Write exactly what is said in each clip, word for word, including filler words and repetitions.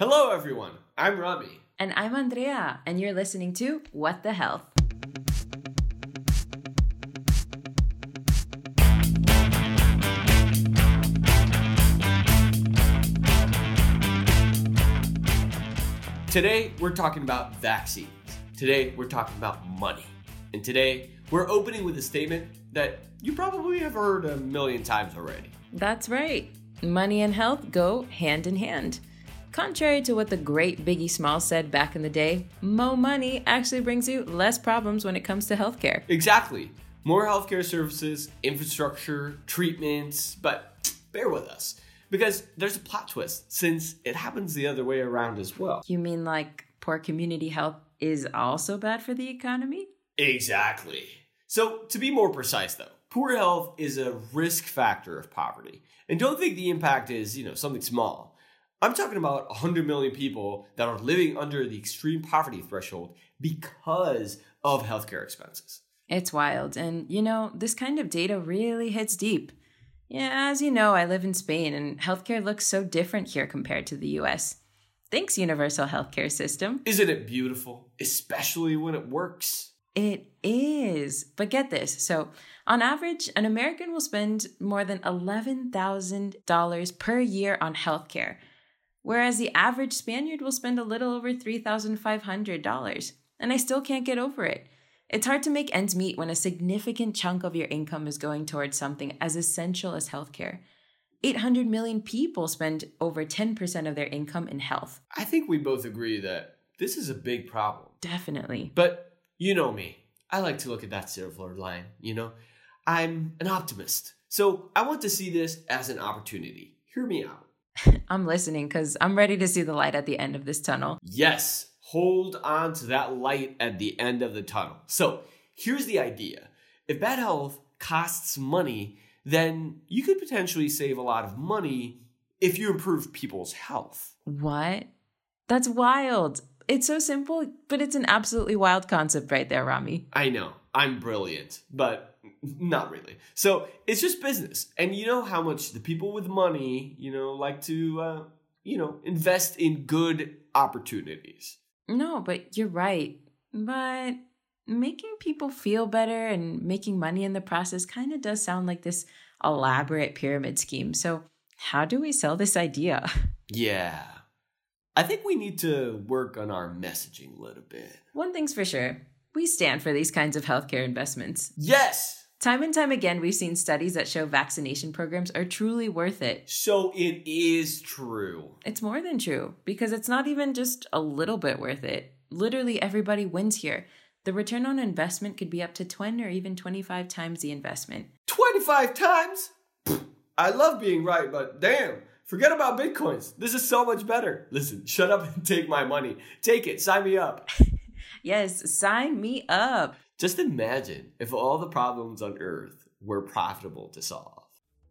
Hello, everyone. I'm Rami. And I'm Andrea, and you're listening to What the Health. Today, we're talking about vaccines. Today, we're talking about money. And today, we're opening with a statement that you probably have heard a million times already. That's right. Money and health go hand in hand. Contrary to what the great Biggie Smalls said back in the day, mo money actually brings you less problems when it comes to healthcare. Exactly. More healthcare services, infrastructure, treatments, but bear with us. Because there's a plot twist, since it happens the other way around as well. You mean like poor community health is also bad for the economy? Exactly. So to be more precise though, poor health is a risk factor of poverty. And don't think the impact is, you know, something small. I'm talking about one hundred million people that are living under the extreme poverty threshold because of healthcare expenses. It's wild. And, you know, this kind of data really hits deep. Yeah, as you know, I live in Spain, and healthcare looks so different here compared to the U S. Thanks, universal healthcare system. Isn't it beautiful? Especially when it works. It is. But get this. So, on average, an American will spend more than eleven thousand dollars per year on healthcare, whereas the average Spaniard will spend a little over three thousand five hundred dollars. And I still can't get over it. It's hard to make ends meet when a significant chunk of your income is going towards something as essential as healthcare. eight hundred million people spend over ten percent of their income in health. I think we both agree that this is a big problem. Definitely. But you know me. I like to look at that silver line, you know? I'm an optimist. So I want to see this as an opportunity. Hear me out. I'm listening because I'm ready to see the light at the end of this tunnel. Yes. Hold on to that light at the end of the tunnel. So here's the idea. If bad health costs money, then you could potentially save a lot of money if you improve people's health. What? That's wild. It's so simple, but it's an absolutely wild concept right there, Rami. I know. I'm brilliant, but not really. So it's just business. And you know how much the people with money, you know, like to, uh, you know, invest in good opportunities. No, but you're right. But making people feel better and making money in the process kind of does sound like this elaborate pyramid scheme. So how do we sell this idea? Yeah. I think we need to work on our messaging a little bit. One thing's for sure. We stand for these kinds of healthcare investments. Yes! Time and time again, we've seen studies that show vaccination programs are truly worth it. So it is true. It's more than true, because it's not even just a little bit worth it. Literally everybody wins here. The return on investment could be up to twenty or even twenty-five times the investment. twenty-five times? Pfft, I love being right, but damn, forget about Bitcoins. This is so much better. Listen, shut up and take my money. Take it, sign me up. Yes, sign me up. Just imagine if all the problems on Earth were profitable to solve.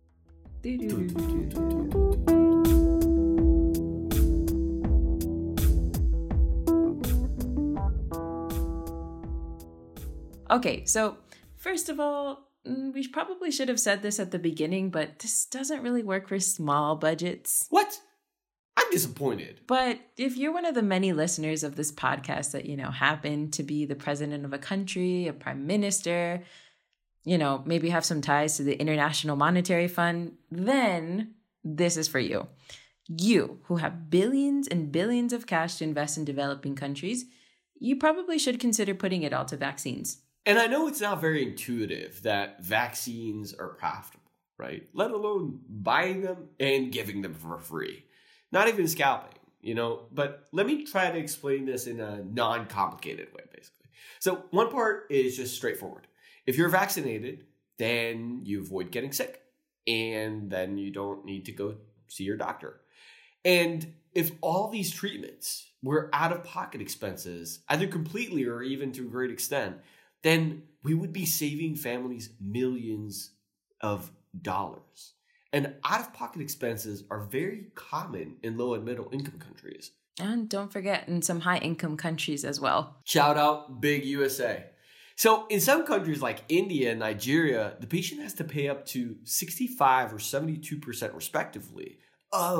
Okay, so first of all, we probably should have said this at the beginning, but this doesn't really work for small budgets. What? I'm disappointed. But if you're one of the many listeners of this podcast that, you know, happen to be the president of a country, a prime minister, you know, maybe have some ties to the International Monetary Fund, then this is for you. You, who have billions and billions of cash to invest in developing countries, you probably should consider putting it all to vaccines. And I know it's not very intuitive that vaccines are profitable, right? Let alone buying them and giving them for free. Not even scalping, you know, but let me try to explain this in a non-complicated way, basically. So one part is just straightforward. If you're vaccinated, then you avoid getting sick, and then you don't need to go see your doctor. And if all these treatments were out-of-pocket expenses, either completely or even to a great extent, then we would be saving families millions of dollars. And out-of-pocket expenses are very common in low and middle income countries. And don't forget, in some high-income countries as well. Shout out, big U S A. So in some countries like India and Nigeria, the patient has to pay up to sixty-five or seventy-two percent respectively of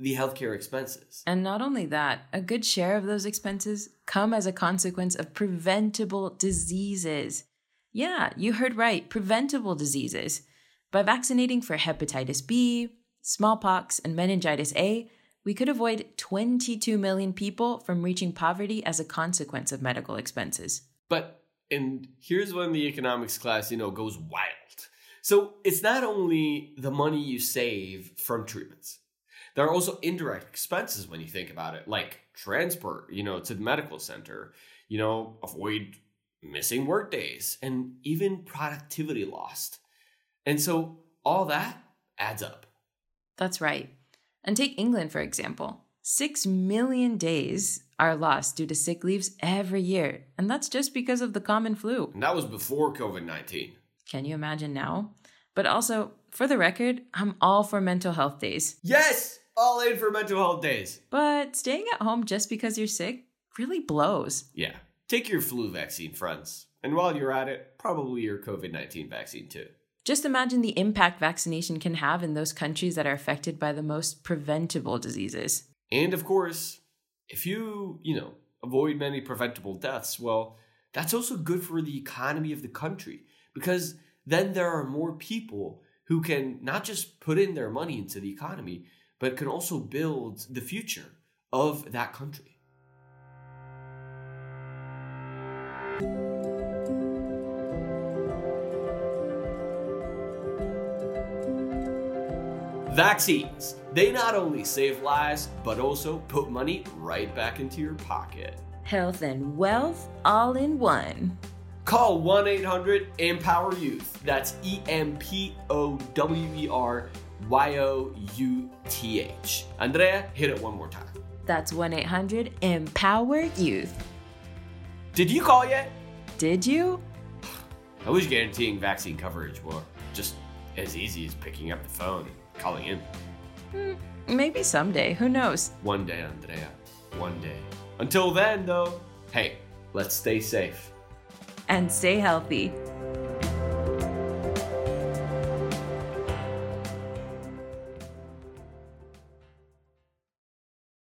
the healthcare expenses. And not only that, a good share of those expenses come as a consequence of preventable diseases. Yeah, you heard right, preventable diseases. By vaccinating for hepatitis B, smallpox, and meningitis A, we could avoid twenty-two million people from reaching poverty as a consequence of medical expenses. But, and here's when the economics class, you know, goes wild. So it's not only the money you save from treatments. There are also indirect expenses when you think about it, like transport, you know, to the medical center, you know, avoid missing work days, and even productivity lost. And so all that adds up. That's right. And take England, for example. Six million days are lost due to sick leaves every year. And that's just because of the common flu. And that was before covid nineteen. Can you imagine now? But also, for the record, I'm all for mental health days. Yes! All in for mental health days. But staying at home just because you're sick really blows. Yeah. Take your flu vaccine, friends. And while you're at it, probably your covid nineteen vaccine too. Just imagine the impact vaccination can have in those countries that are affected by the most preventable diseases. And of course, if you, you know, avoid many preventable deaths, well, that's also good for the economy of the country, because then there are more people who can not just put in their money into the economy, but can also build the future of that country. Vaccines. They not only save lives, but also put money right back into your pocket. Health and wealth all in one. Call one eight hundred empower youth. That's E M P O W E R Y O U T H. Andrea, hit it one more time. That's one eight hundred empower youth. Did you call yet? Did you? I wish guaranteeing vaccine coverage were just as easy as picking up the phone and calling in. Hmm, maybe someday. Who knows? One day, Andrea. One day. Until then, though, hey, let's stay safe. And stay healthy.